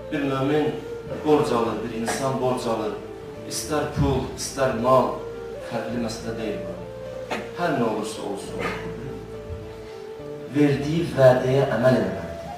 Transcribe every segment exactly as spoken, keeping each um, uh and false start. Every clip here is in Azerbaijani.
bir mümin borc alır, bir insan borc alır. İstər pul, istər mal, fərqli məsələ deyil bu. Hər nə olursa olsun, verdiyi vədəyə əməl eləməlidir.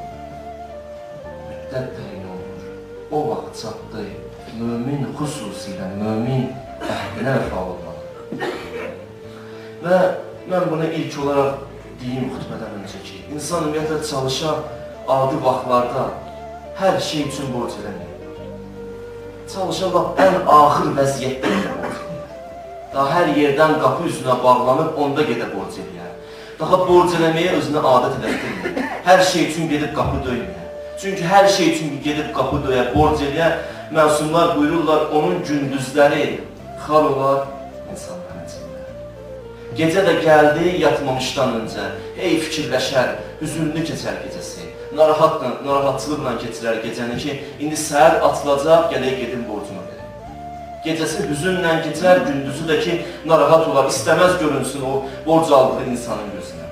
Müddət təyin olunur. O vaxt çatdı, mümin xüsusilə, mümin əhdinə vəfa olmalıdır. Və mən bunu ilk olaraq deyim xütbədən öncə ki, insan ümumiyyətlə çalışan adi vaxtlarda hər şey üçün borc eləməyir. Çalışan ən axır vəziyyətdə borc eləyər. Daha hər yerdən qapı üzünə bağlanıb, onda gedə borc eləyər. Daha borc eləməyə özünə adət edəkdirmir. Hər şey üçün gedib qapı döyməyər. Çünki hər şey üçün gedib qapı döyər, borc eləyər. Məsumlar buyururlar, onun gündüzləri xal olar insanların içində. Gecə də gəldi, yatmamışdan öncə, hey fikirləşər, hüzünlü keçər gecəsi. Narahatçılıqla keçirər gecəni ki, indi səhər atılacaq, gələk gedim borcuma verir. Gecəsi hüzünlə keçər, gündüzü də ki, narahat olar, istəməz görünsün o borc aldığı insanın gözünə.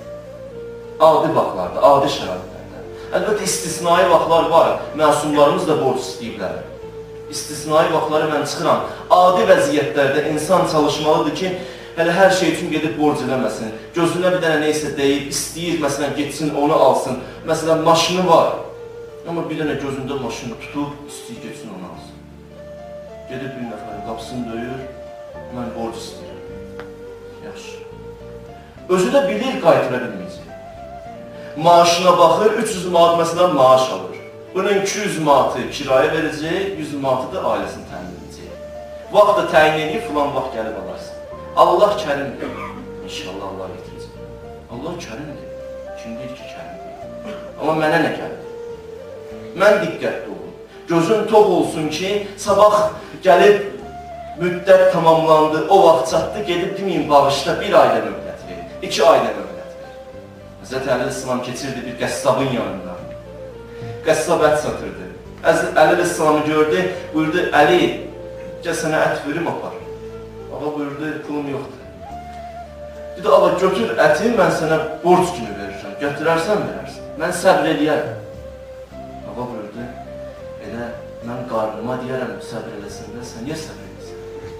Adi vaxtlarda, adi şəraitlərdə. Əlbəttə, istisnai vaxtlar var, məsumlarımız da borc istəyiblər. İstisnai vaxtları mən çıxıram. Adi vəziyyətlərdə insan çalışmalıdır ki, hələ hər şey üçün gedib borc eləməsin. Gözünə bir dənə neysə deyib, istəyir, məsələn, getsin, onu alsın. Məsələn, maşını var. Amma bir dənə gözündə maşını tutub, istəyir, getsin, onu alsın. Gedib bir nəfərin qapısını döyür, mən borc istəyirəm. Yaxşı. Özü də bilir, qaytıra bilməyəcək. Maaşına baxır, üç yüz manat məsələn maaş alır. Bunun iki yüz manatı kiraya verəcək, yüz manatı da ailəsini təmin edəcək. Vaxt da təyin edib, filan vaxt gəlib alarsın. Allah kərimdir. İnşallah Allah getirəcək. Allah kərimdir. Kim deyir ki, kərimdir? Amma mənə nə gəldi? Mən diqqətli olum. Gözün tox olsun ki, sabah gəlib müddət tamamlandı, o vaxt çatdı, gedib deməyin bağışda bir ailə möhlət verir, iki ailə möhlət verir. Həzrət Əleyhisselam keçirdi bir qəssabın yanından. Qəssab ət satırdı. Həzrət Əleyhisselamı gördü, buyurdu, Əli, gəl sənə ət verim, apar. Ağa buyurdu, pulum yoxdur. Dedi, ağa götür əti, mən sənə borc kimi verirəm, götürərsən, verərsən. Mən səbr eləyərəm. Ağa buyurdu, elə mən qarnıma deyərəm, səbr eləsin də, sən niyə səbr eləsin?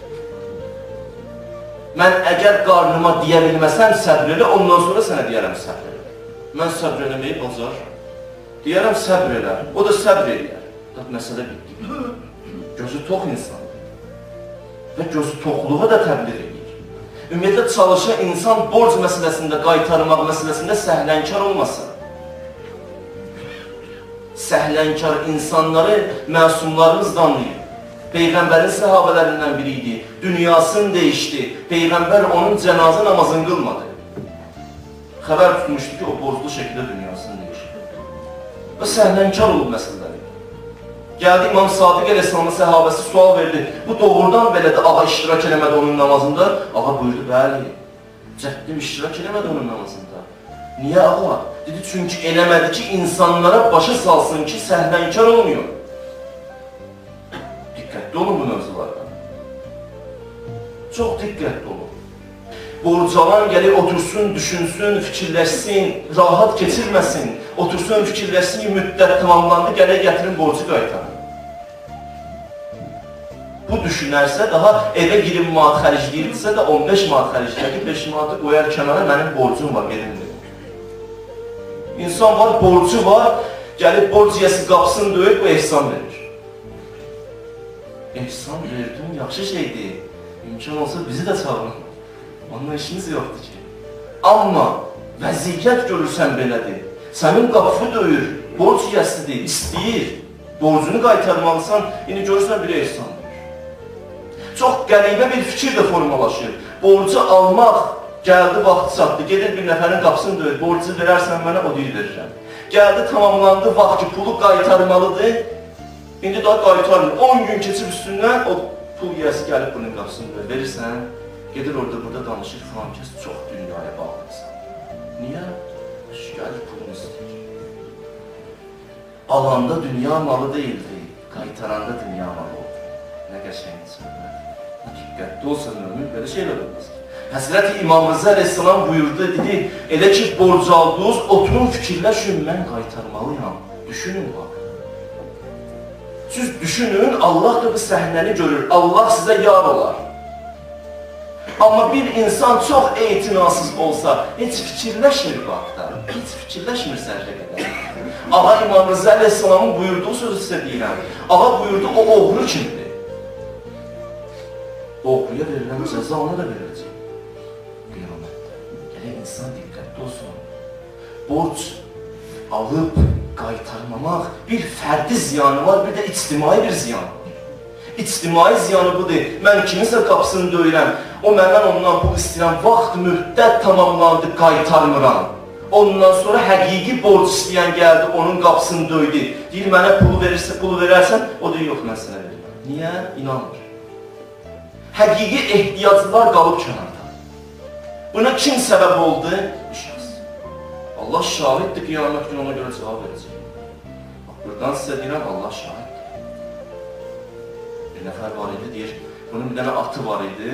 Mən əgər qarnıma deyə bilməsəm, səbr elə, ondan sonra sənə deyərəm, səbr elə. Mən səbr eləməyi bacar. Deyərəm, səbr elə, o da səbr eləyər. Məsələ bitdi. Gözü tox insandır. Və gözü toxluğa da təbliğ edir. Ümumiyyətlə, çalışan insan borc məsələsində, qaytarmaq məsələsində səhlənkar olmasın. Səhlənkar insanları məsumlarımız danlayır. Peyğəmbərin səhabələrindən biri idi. Dünyasını dəyişdi. Peyğəmbər onun cənazə namazını qılmadı. Xəbər tutmuşdu ki, o borclu şəkildə dünyasını dəyişdi. Və səhlənkar olub məsələləri. Gəldi İmam Sadiq Əleyhisselamın səhabəsi sual verdi. Bu doğrudan belədir, ağa iştirak eləmədi onun namazında. Ağa buyurdu, bəli. Cəhdim iştirak eləmədi onun namazında. Niyə ağa? Dedi, çünki eləmədi ki, insanlara başa salsın ki, səhlənkar olmuyor. Diqqətli olun bu mövzulardan. Çox diqqətli olun. Borcalan gəlib otursun, düşünsün, fikirləşsin, rahat keçirməsin. Otursun, fikirləşsin, müddət tamamlandı, gələk gətirin borcu qaytarın. Bu düşünərsə, daha evə yirmi manat xərcləyirdirsə də on beş manat xərcləyir, beş manatı qoyar kənara, mənim borcum var, gedimdir. İnsan var, borcu var, gəlib borc yiyəsi qapısını döyüb, bu ehsan verir. Ehsan verdin, yaxşı şeydir. İmkan olsa bizi də çağırın. Onunla işiniz yoxdur ki. Amma vəziyyət görürsən belədir. Sənin qapı döyür, borc yiyəsidir, istəyir. Borcunu qaytarmalısan, indi görürsən bir ehsan verir. Çox qəribə bir fikir də formalaşır. Borcu almaq gəldi, vaxtı çatdı, gedir bir nəfərin qapısını döyür, borcu verərsən mənə, o deyir verirəm. Gəldi, tamamlandı, vaxt ki, pulu qaytarmalıdır, indi daha qaytarmır. on gün keçib üstündən, o pul yiyəsi gəlib bunun qapısını döyür, verirsən, gedir orada, burada danışır, falan kəs, çox dünyaya bağlısan. Niyə? Gəlir, pulunu istəyir. Alanda dünya malı deyildi, qaytaranda dünya malı oldu. Nə qəşəyini söylər. Diqqətli olsa mümin, belə şeylər olmaz. Həzrəti İmam Rıza Əleyhisselam buyurdu, dedi, elə ki borc aldınız, oturun fikirləşin, mən qaytarmalıyam. Düşünün bax. Siz düşünün, Allah da bu səhnəni görür. Allah sizə yar olar. Amma bir insan çox etinasız olsa, heç fikirləşmir bu haqda. Heç fikirləşmir sərcə qədər. Ağa İmam Rıza Əleyhisselamın buyurduğu sözü sizə deyirəm. Ağa buyurdu, o oğru kimdir? Oğruya verilən cəza ona da veriləcək. Qiyamətdə. Gələk insan diqqətli olsun. Borc alıb qaytarmamaq bir fərdi ziyanı var, bir də ictimai bir ziyanı var. İctimai ziyanı budur. Mən kimisə qapısını döyürəm, o məndən ondan pul istəyirəm, vaxt müddət tamamlandı, qaytarmıram. Ondan sonra həqiqi borc istəyən gəldi, onun qapısını döydü. Deyir, mənə pulu verirsə, pulu verərsən, o deyir, yox, mən sənə verirəm. Niyə? İnanmır. Həqiqi ehtiyaclılar qalıb kənarda. Buna kim səbəb oldu? Bu şəxs. Allah şahiddir, qiyamət günü ona görə cavab verəcək. Bax, buradan sizə deyirəm, Allah şahiddir. Bir nəfər var idi, deyir, bunun bir dənə atı var idi.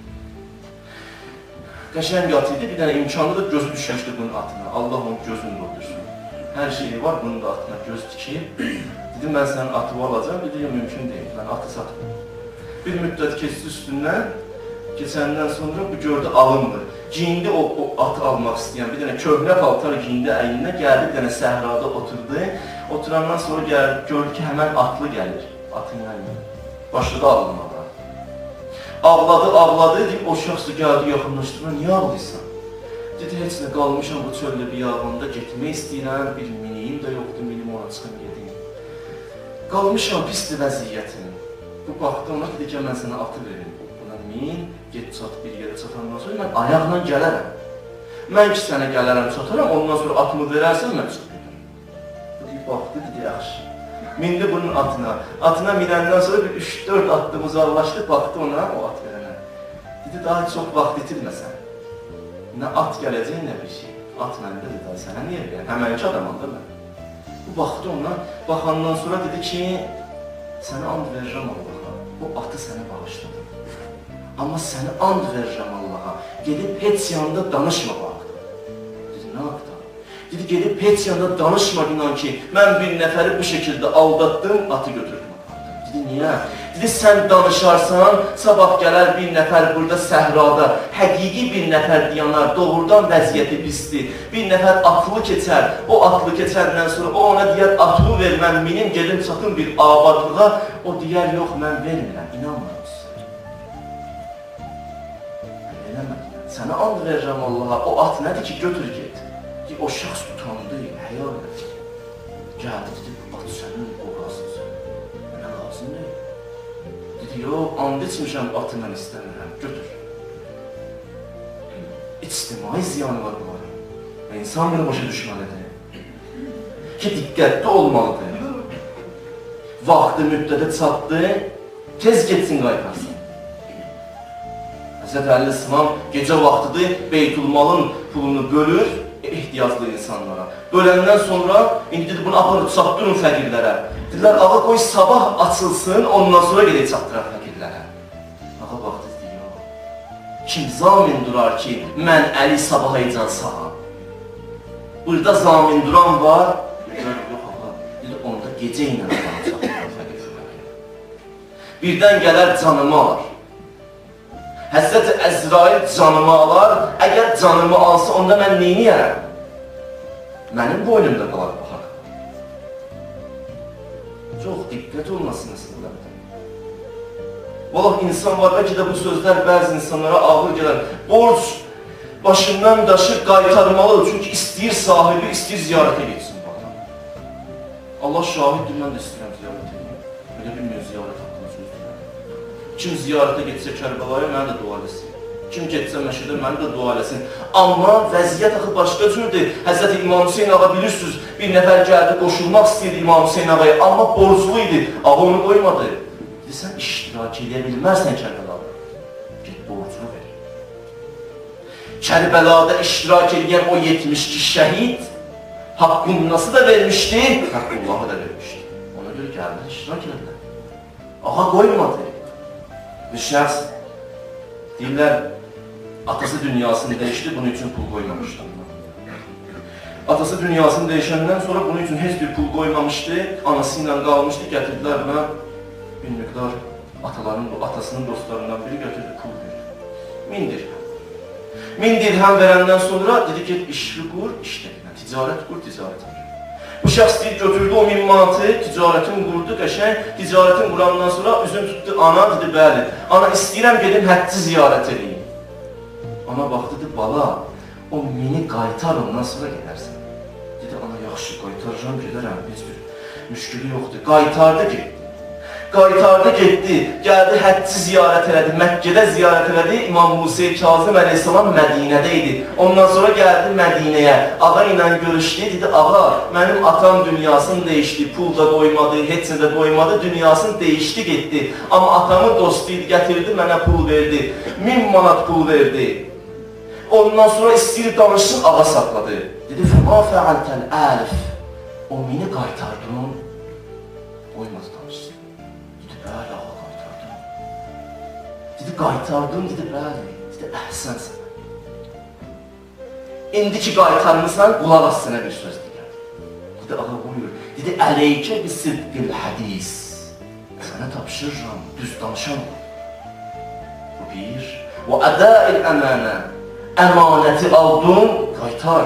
Qəşəng at idi, bir dənə imkanlı da gözü düşmüşdü bunun atına. Allah onun gözünü doldursun. Hər şeyi var, bunun da atına göz tikib. Dedim, mən sənin atı alacağım, dedi, mümkün deyil, mən atı satmıyorum. Bir müddət keçdi üstündən, keçəndən sonra bu gördü alınmır. Giyindi o, o atı almaq istəyən, bir dənə köhnə paltar giyindi əyninə, gəldi, bir dənə səhrada oturdu. Oturandan sonra gəldi, gördü ki, həmən atlı gəlir, atın yanına. Başladı ağlamağa. Ağladı, ağladı, deyib, o şəxs da gəldi, yaxınlaşdırma, niyə ağlayırsan? Dedi, heç nə qalmışam bu çöllə bir yağında, getmək istəyirəm, bir miniyim də yoxdur, minim ona çıxın gedeyim. Qalmışam, pisdir vəziyyətim. Bu baxdı ona, dedi ki, mən sənə atı verim. Buna min, get çat bir yerə çatandan sonra, mən ayaqla gələrəm. Mən ki, sənə gələrəm, çataram, ondan sonra atımı verərsən, mən çıxıb gedirəm. Deyib, baxdı, dedi, yaxşı. Mindi bunun atına. Atına minəndən sonra bir üç dörd addım uzaqlaşdı, baxdı ona, o at verənə. Dedi, daha çox vaxt itirməsən. Nə at gələcək, nə bir şey. At məndə dedi, sənə niyə verəm? Həmənki adamam da mən. Bu baxdı ona, baxandan sonra dedi ki, sənə and verirəm Allaha, bu atı sənə bağışladım. Amma sənə and verirəm Allaha, gedib heç yanında danışma bu haqda. Dedi, nə haqda? Dedi, gedib heç yanında danışma inan ki, mən bir nəfəri bu şəkildə aldatdım, atı götürdüm. Dedi, niyə? Dedi, sən danışarsan, sabah gələr bir nəfər burada səhrada, həqiqi bir nəfər diyanar, doğrudan vəziyyəti pisdir. Bir nəfər atlı keçər, o atlı keçəndən sonra o ona deyər, atımı ver, mən minim, gedim çatım bir abadlığa, o deyər, yox, mən vermirəm, inanmıram sizə. Eləmədim, sənə and verirəm Allaha, o at nədir ki, götür get. O şəxs utandı, həya elədi. Gəldi, dedi, at sənin, o razıdır. Mənə lazım deyil. Dedi, yox, and içmişəm, atı mən istəmirəm, götür. İctimai ziyanı var bunların. Və insan bunu başa düşməlidir. Ki, diqqətli olmalıdır. Vaxtı müddədə çatdı, tez getsin qaytarsın. Həzrət Əleyhisselam gecə vaxtıdır, Beytulmalın pulunu bölür, ehtiyaclı insanlara. Böləndən sonra, indi dedi, bunu aparıb çatdırın fəqirlərə. Dedilər, ağa qoy sabah açılsın, ondan sonra gedək çatdırar fəqirlərə. Ağa baxdı, dedi, yox. Kim zamin durar ki, mən əli sabaha ican sağam. Burada zamin duran var. Dedilər, yox ağa. Dedi, onda gecə ilə ağa çatdırar fəqirlərə. Birdən gələr canımı alar. Həzrət-i Əzrail canımı alar, əgər canımı alsa, onda mən neyini yərəm? Mənim boynumda qalar bu haqq. Çox diqqət olmasını istəyirəm. Vallahi insan var, bəlkə də bu sözlər bəzi insanlara ağır gələr. Borc başından daşır, qaytarmalıdır, çünki istəyir sahibi, istəyir ziyarətə getsin. Allah şahiddir, mən də istəyirəm ziyarət edeyim. Belə bilmiyor ziyarət haqqında söz deyirəm. Kim ziyarətə getsə Kərbəlaya, mənə də dua eləsin. Kim getsə məşədə, mənə də dua eləsin. Amma vəziyyət axı başqa cürdür. Həzrət İmam Hüseyin ağa bilirsiniz, bir nəfər gəldi, qoşulmaq istəyirdi İmam Hüseyin ağaya, amma borclu idi. Ağa onu qoymadı. Dedi, sən iştirak edə bilmərsən Kərbəlada. Get borcunu ver. Kərbəlada iştirak edən o yetmiş iki şəhid haqqını nasıl da vermişdi? Haqqullahı da vermişdi. Ona görə gəldi, iştirak edilər. Ağa qoymadı. Bir şəxs deyirlər, atası dünyasını dəyişdi, bunun üçün pul qoymamışlar. Atası dünyasını dəyişəndən sonra bunun üçün heç bir pul qoymamışdı, anası ilə qalmışdı, gətirdilər buna bir miqdar ataların, atasının dostlarından biri götürdü, pul verdi. Min dirhəm. Min dirhəm verəndən sonra dedi ki, işli qur, işləkmə, ticarət qur, ticarət qur. Bu şəxs deyir, götürdü o min manatı, ticarətin qurdu, qəşəng, ticarətin qurandan sonra üzün tutdu, ana dedi, bəli, ana istəyirəm gedim həcci ziyarət edeyim. Ana baxdı, dedi, bala, o mini qaytar, ondan sonra gedərsən. Dedi, ana yaxşı, qaytaracam, gedərəm, heç bir müşkülü yoxdur. Qaytardı, getdi. Qaytardı, getdi, gəldi, həcci ziyarət elədi, Məkkədə ziyarət elədi, İmam Musa Kazım əleyhissalam Mədinədə idi. Ondan sonra gəldi Mədinəyə, ağa ilə görüşdü, dedi, ağa, mənim atam dünyasını dəyişdi, pul da qoymadı, heç də qoymadı, dünyasını dəyişdi, getdi. Amma atamın dostu idi, gətirdi, mənə pul verdi, min manat pul verdi. Ondan sonra istəyir danışsın, ağa saxladı. Dedi, fəma fəaltəl əlif, o mini qaytardın, qoymadı danışsın. Dedi, bəli, ağa qaytardım. Dedi, qaytardım, dedi, bəli. Dedi, əhsənsən. İndi ki qaytarmısan, qulaq as sənə bir söz deyər. Dedi, ağa buyur. Dedi, əleykə bi sidqil hədis. Sənə tapşırıram, düz danışam. Bu bir. Və ədəil əmənə. Əmanəti aldın, qaytar.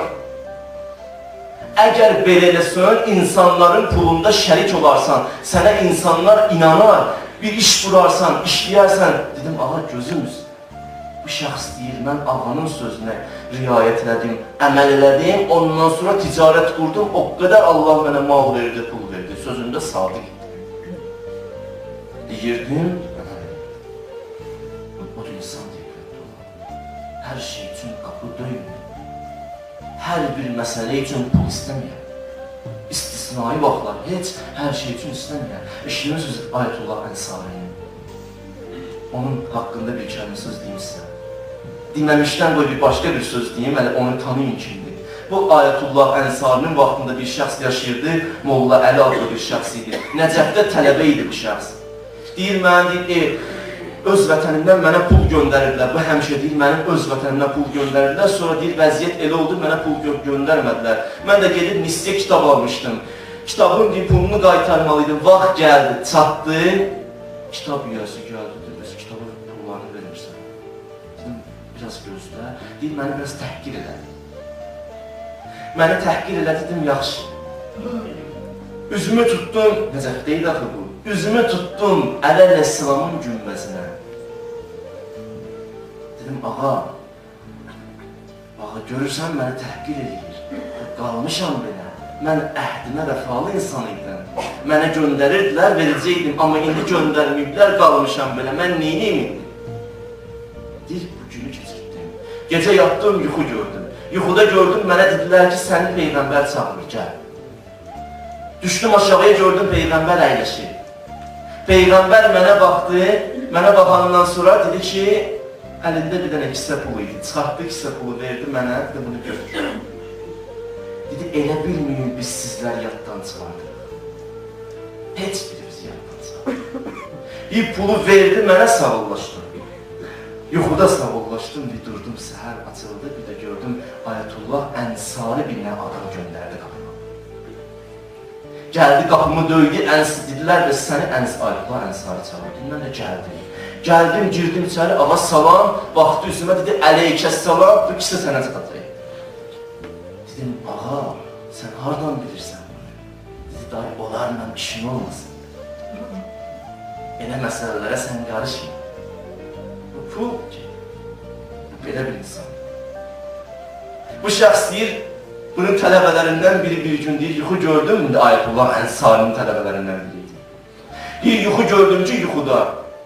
Əgər belə eləsən, insanların pulunda şərik olarsan, sənə insanlar inanar, bir iş qurarsan, işləyərsən. Dedim, ağa gözümüz. Bu şəxs deyir, mən ağanın sözünə riayət elədim, əməl elədim, ondan sonra ticarət qurdum, o qədər Allah mənə mal verdi, pul verdi, sözündə sadiq idi. Deyirdim, o da insan deyir. Hər şey üçün qapı döymür. Hər bir məsələ üçün pul istəməyər. İstisnai vaxtlar, heç hər şey üçün istəməyər. İşləyirsiniz Ayətullah Ənsarinin. Onun haqqında bir kəlmə söz deyim sizə. Dinləmişdən qoy bir başqa bir söz deyim, hələ onu tanıyın kimdir. Bu Ayətullah Ənsarinin vaxtında bir şəxs yaşayırdı, Molla Əli adlı bir şəxs idi. Nəcəfdə tələbə idi bu şəxs. Deyir, mən deyir, öz vətənimdən mənə pul göndərirlər. Bu həmişə deyir, mənim öz vətənimdən pul göndərirlər. Sonra deyir, vəziyyət elə oldu, mənə pul gö göndərmədilər. Mən də gedib nisye kitab almışdım. Kitabın deyir, pulunu qaytarmalıydım. Vaxt gəldi, çatdı. Kitab üyəsi gəldi, deyir, biz kitabın pullarını vermirsən. Dedim, biraz gözlə. Deyir, məni biraz təhqir elədi. Məni təhqir elədi, dedim, yaxşı. Üzümü tutdum, necə deyil axı bu. Üzümü tutdum Əleyhisselamın günbəsinə. Dedim, ağa, ağa, görürsən məni təhqir edir. Qalmışam belə. Mən əhdimə vəfalı insan idim. Mənə göndərirdilər, verəcəkdim. Amma indi göndərməyiblər, qalmışam belə. Mən neyniyim indi? Deyir, bu günü keçirdim. Gecə yatdım, yuxu gördüm. Yuxuda gördüm, mənə dedilər ki, səni Peyğəmbər çağırır, gəl. Düşdüm aşağıya, gördüm Peyğəmbər əyləşir. Peyğəmbər mənə baxdı, mənə baxandan sonra dedi ki, əlində bir dənə kisə pulu idi, çıxartdı kisə pulu, verdi mənə, dedi, bunu götür. Dedi, elə bilməyin biz sizlər yaddan çıxardıq. Heç birimiz yaddan çıxardıq. Bir pulu verdi, mənə sağollaşdım. Yuxuda sağollaşdım, bir durdum, səhər açıldı, bir də gördüm Ayətullah Ənsari bir nə adam göndərdi qapıma. Gəldi, qapımı döydü, ənsi dedilər və səni Ayətullah Ənsari çağırdı. Mən də gəldim. Gəldim, girdim içəri, ağa salam, baxdı üzümə, dedi, əleykəssalam, bu kisə sənə çatacaq. Dedim, ağa, sən hardan bilirsən bunu? Dedi, dayı, onlarla işin olmasın. Elə məsələlərə sən qarışma. Bu pul ki, bu belə bir insan. Bu şəxs deyir, bunun tələbələrindən biri bir gün deyir, yuxu gördüm, Ayətullah Ənsarinin tələbələrindən biriydi. Deyir, yuxu gördüm ki, yuxuda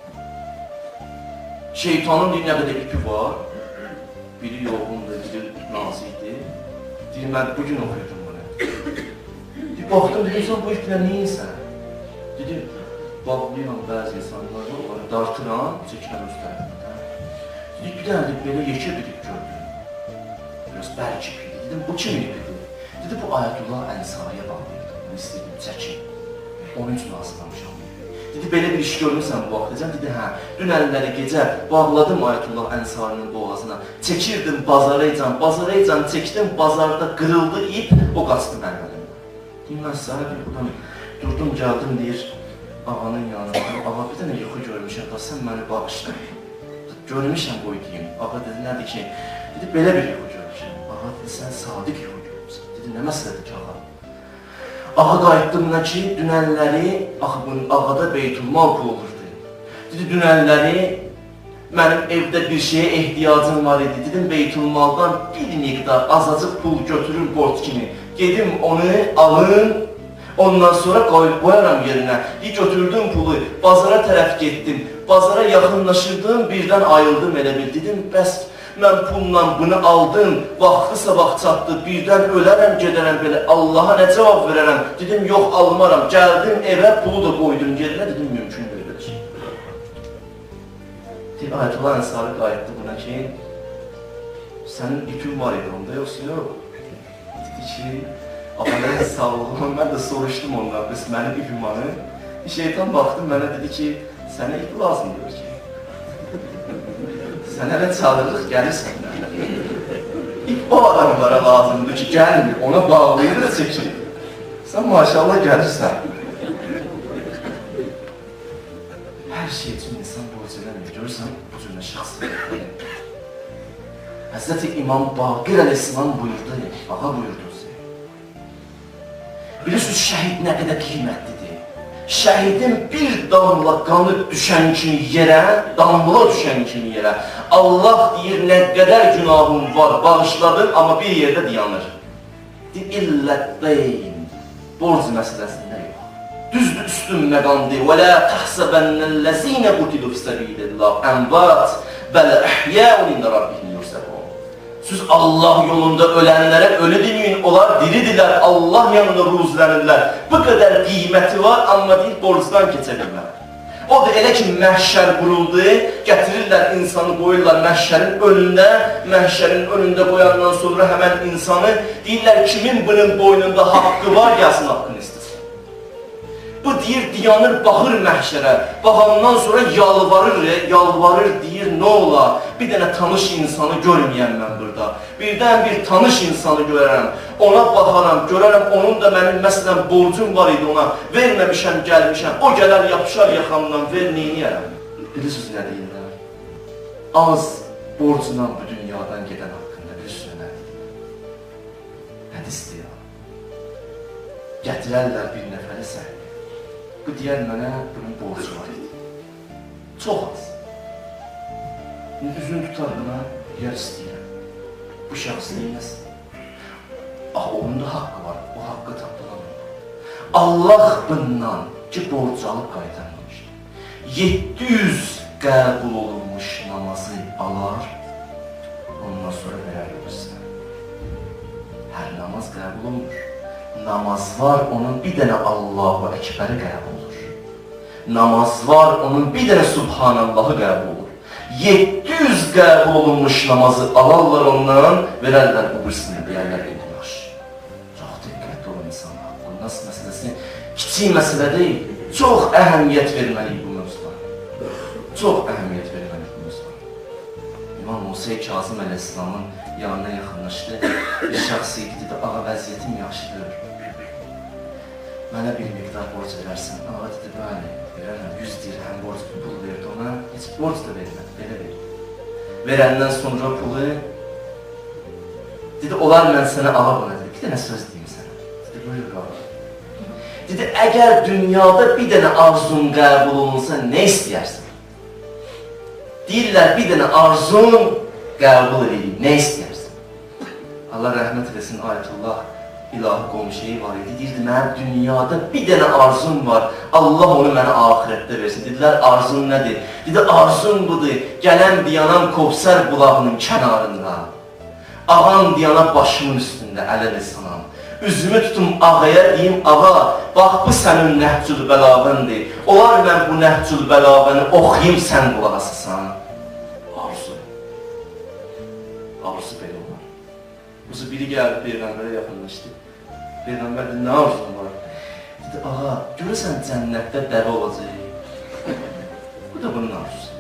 şeytanın deyir, nə qədər ipi var, biri yoğundur, biri nazikdir. Deyir, mən bugün oxuyordum bunu. Deyir, baxdım, deyir, sən bu iplə neyinsən? Deyir, bağlayıram bəzi insanları, onları dartıram, çəkirəm öz tərəfindən. Deyir, bir dənə belə yekə bir ip gördüm. Biraz bərk ip idi. Dedim, bu kim ipidir? Dedi, bu Ayətullah Ənsariyə bağlayırdı. Bunu istəyirdim, çəkin. Onun üçün hazırlamışam. Dedi, belə bir iş görmüsən bu vaxtacaq? Dedi, hə, dünənləri gecə bağladım Ayətullah Ənsarinin boğazına, çəkirdim bazaraycan, bazaraycan çəkdim, bazarda qırıldı ip, o qaçdı mənim əlimdən. Deyim, mən səhər bir buradan durdum, gəldim, deyir, ağanın yanına, ağa bir dənə yuxu görmüşəm, da sən məni bağışla. Görmüşəm qoy deyim, ağa dedi, nədir ki, dedi, belə bir yuxu görmüşəm. Ağa dedi, sən sadiq yuxu görmüşsən. Dedi, nə məsələdir ki, ağa? Ağa qayıtdığımda ki, dünənləri, axı bunun ağada beytulmal pul olurdu. Dedi, dünənləri mənim evdə bir şeyə ehtiyacım var idi. Dedim, beytulmaldan bir miqdar azacıq pul götürür borc kimi. Gedim onu alın, ondan sonra qoyaram yerinə. Bir götürdüm pulu, bazara tərəf getdim. Bazara yaxınlaşırdım, birdən ayıldım elə bir. Dedim, bəs mən pulla bunu aldım, vaxtı sabah çatdı, birdən ölərəm, gedərəm belə, Allaha nə cavab verərəm? Dedim, yox, almaram, gəldim evə, pulu da qoydum yerinə, dedim, mümkün deyil belə şey. Deyir, Ayətullah Ənsari qayıtdı buna ki, sənin ipin var idi onda, yoxsa yox? Dedi ki, ağaların sağlığım, mən də soruşdum ondan, bəs mənim ipim var. Şeytan baxdım, mənə dedi ki, sənə ip lazımdır ki. Sən hələ çağırırıq, gəlirsən. İp o adamlara lazımdır ki, gəlmir, ona bağlayır da çəkir. Sən maşallah gəlirsən. Hər şey üçün insan borc eləmir, görürsən, bu cürlə şəxsiyyətdir. Həzrəti İmam Baqir Əleyhisselam buyurdu, ağa buyurdu. Bilirsiniz, şəhid nə qədər qiymətlidir. Şəhidin bir damla qanı düşən kimi yerə, damla düşən kimi yerə, Allah deyir, nə qədər günahım var, bağışladın, amma bir yerdə dayanır. Deyir, illətləyin, borc məsələsində yox. Düzdür, üstün məqamdır. Və lə təxsəbənnəl-ləzinə qutilu fəsəbilillah, ənvat, bələ əhyəun ində Rabbihim yursəbun. Siz Allah yolunda ölənlərə ölü deməyin, onlar diridirlər, Allah yanında ruzlənirlər. Bu qədər qiyməti var, amma deyil, borcdan keçə bilmər. O da elə ki, məhşər quruldu, gətirirlər insanı, qoyurlar məhşərin önündə, məhşərin önündə qoyandan sonra həmən insanı deyirlər, kimin bunun boynunda haqqı var, gəlsin haqqını istəsin. Bu deyir, diyanır, baxır məhşərə, baxandan sonra yalvarır, yalvarır, deyir, nə ola, bir dənə tanış insanı görməyəm mən burada. Birdən bir tanış insanı görərəm, ona baxaram, görərəm, onun da mənim məsələn borcum var idi ona, verməmişəm, gəlmişəm, o gələr, yapışar yaxamdan, ver, neyniyərəm? Bilirsiniz nə deyirlər? Az borcunla bu dünyadan gedən haqqında bilirsiniz nə deyirlər? Hədisdir ya. Gətirərlər bir nəfəri səhv. Bu deyər mənə bunun borcu var idi. Çox az. Üzünü tutar buna, yer istəyirəm. Bu şəxs neyləsin? Ah, onun da haqqı var, o haqqı tapılamır. Allah bundan ki, borc alıb qaytarmamışdır. yeddi yüz qəbul olunmuş namazı alar, ondan sonra verər olursan. Hər namaz qəbul olunur. Namaz var, onun bir dənə Allahu Əkbəri qəbul olur. Namaz var, onun bir dənə Subhanallahı qəbul olur. yeddi yüz qəbul olunmuş namazı alarlar ondan, verərlər bu birisini, deyərlər edilər. Çox diqqətli olan insan haqqı. Nasıl məsələsi? Kiçik məsələ deyil. Çox əhəmiyyət verməliyik bu mövzulara. Çox əhəmiyyət verməliyik bu mövzulara. İmam Musa Kazım Əleyhisselamın yanına yaxınlaşdı. Bir şəxs idi, dedi, ağa vəziyyətim yaxşıdır. Mənə bir miqdar borc verərsən. Ağa dedi, bəli, verərəm, yüz dirhəm borc pul verdi ona, heç borc da vermədi, belə verdi. Verəndən sonra pulu, dedi, olar mən sənə ağa buna, dedi, bir dənə söz deyim sənə. Dedi, buyur ağa. Dedi, əgər dünyada bir dənə arzun qəbul olunsa, nə istəyərsən? Deyirlər, bir dənə arzun qəbul edeyim, nə istəyərsən? Allah rəhmət edesin, Ayətullah ilahi qomşeyi var idi. Deyirdi, mənim dünyada bir dənə arzum var. Allah onu mənə ahirətdə versin. Dedilər, arzun nədir? Dedi, arzun budur. Gələn diyanam Kovsər bulağının kənarında. Ağam diyana başımın üstündə, ələl-i sanam. Üzümü tutum ağaya, deyim, ağa, bax, bu sənin nəhcül bəlavəndir. Olar mən bu nəhcül bəlavəni oxuyayım, sən qulaq asısan. Arzu. Arzu belə olar. Uzu biri gəldi, Peyğəmbərə yaxınlaşdı. Peyğəmbər dedi, nə arzun var? Dedi, ağa, görürsən cənnətdə dəvə olacaq. da bunun arzusu.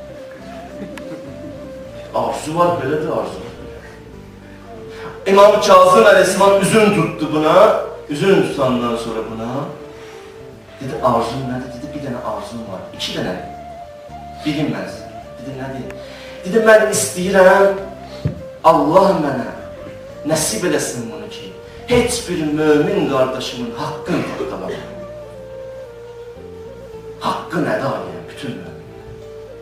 Arzu var, belə də arzu var. İmam Kazım Əleyhisselam üzün tutdu buna, üzün tutandan sonra buna. Dedi, arzun nədir? Dedi, bir dənə arzum var, iki dənə. Bilinməz. Dedi, nədir? Dedi, mən istəyirəm, Allah mənə nəsib eləsin bunu ki, heç bir mömin qardaşımın haqqını tapdalar. Haqqı nədə alıyam, bütün möminlər.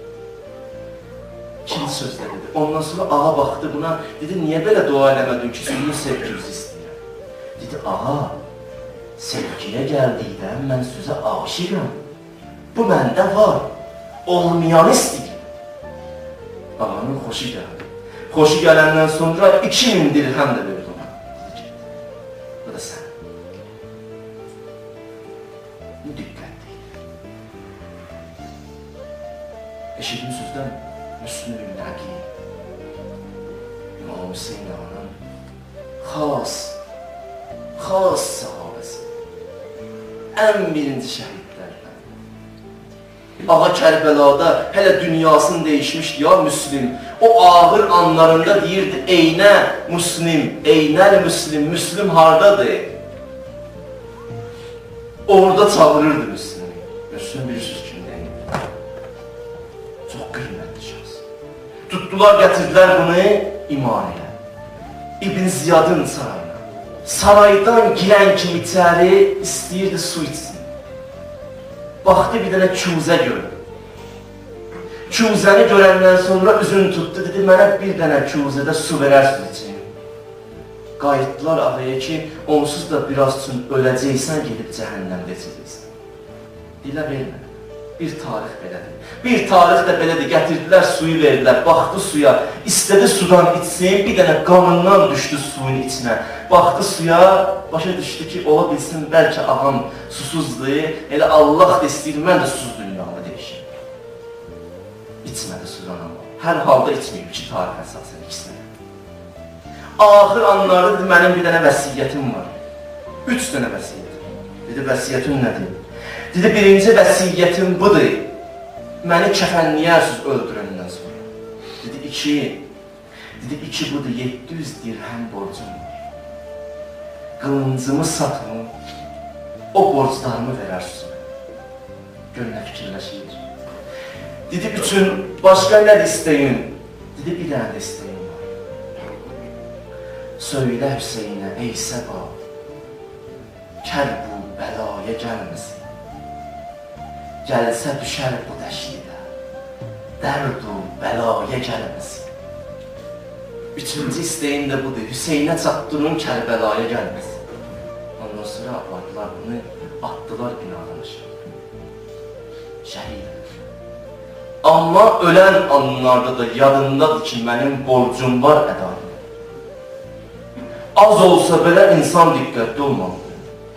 İkinci sözdə dedi. Ondan sonra ağa baxdı buna, dedi, niyə belə dua eləmədin ki, sözünün sevginizi istəyirəm? Dedi, ağa, sevgiyə gəldikdə mən sözə aşiqəm. Bu məndə var, olmayanı istəyirəm. Ağanın xoşu gəldi. Xoşu gələndən sonra iki min dirhəm də verdi ona. Dedi ki, bu da sən. Bu diqqətlidir. Eşidin sözdən Müslüm-ül Nəqi, İmam Hüseyin ağanın xas, xas sahabəsi, ən birinci şəhidlərdən. Ağa Kərbəlada hələ dünyasını değişmişdi ya Müslim. O ağır anlarında deyirdi, eynə Müslim, eynəl Müslim, Müslim hardadır? Orada çağırırdı Müslimi. Müslim bilirsiniz kimdəyim? Çox qiymətli şahs. Tutdular, gətirdilər bunu İmaniyə. İbn Ziyadın sarayına. Saraydan girən kimi içəri istəyirdi su içsin. Baxdı bir dənə küzə gördü. Küzəni görəndən sonra üzünü tutdu, dedi, mənə bir dənə küzədə su verərsiniz için. Qayıtdılar ağaya ki, onsuz da biraz üçün öləcəksən, gedib cəhənnəmdə içəcəksən. Dilə vermə, bir tarix belədir. Bir tarix də belədir, gətirdilər, suyu verdilər, baxdı suya, istədi sudan içsin, bir dənə qanından düşdü suyun içinə. Baxdı suya, başa düşdü ki, ola bilsin, bəlkə ağam susuzdur, elə Allah da istəyir, mən də susuz dünyamı deyişim. İçmədi sudan ama, hər halda içməyib ki, tarix əsasən ikisini. Axır anlarda dedi, mənim bir dənə vəsiyyətim var. Üç dənə vəsiyyət. Dedi, vəsiyyətin nədir? Dedi, birinci vəsiyyətim budur. Məni kəfənləyərsiniz öldürəndən sonra. Dedi, iki. Dedi, iki budur, yeddi yüz dirhəm borcum var. Qılıncımı satın, o borclarımı verərsiniz mənə. Gönlə fikirləşir. Dedi, üçün başqa nədir istəyin? Dedi, bir dənə də istəyin. Söylə Hüseynə, ey Səba, kəl bu bəlaya gəlməsin. Gəlsə düşər bu dəşlidə, dərdu bəlaya gəlməsin. Üçüncü istəyin də budur, Hüseynə çatdırın, kəl bəlaya gəlməsin. Ondan sonra apardılar bunu, atdılar binadan aşağı. Şəhid. Amma ölən anlarda da yadındadır ki, mənim borcum var ədalət. Az olsa belə insan diqqətli olmalıdır.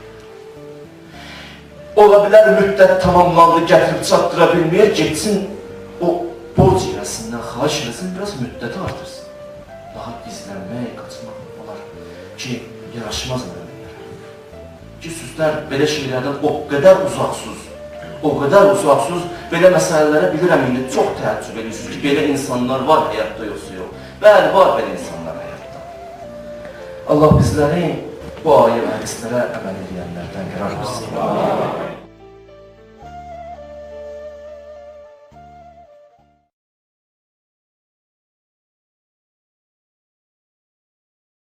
Ola bilər müddət tamamlandı, gətirib çatdıra bilməyər, getsin o borc yərəsindən xahiş eləsin, biraz müddəti artırsın. Daha gizlənmək, qaçmaq olar ki, yaraşmaz müəminlərə. Ki, süzlər belə şeylərdən o qədər uzaqsız, o qədər uzaqsız, belə məsələlərə bilirəm, indi çox təəccüb edirsiniz ki, belə insanlar var həyatda yoxsa yox. Bəli, var belə insanlar həyatda. Allah bizləri bu ayı və hədislərə əməl edənlərdən qərar versin.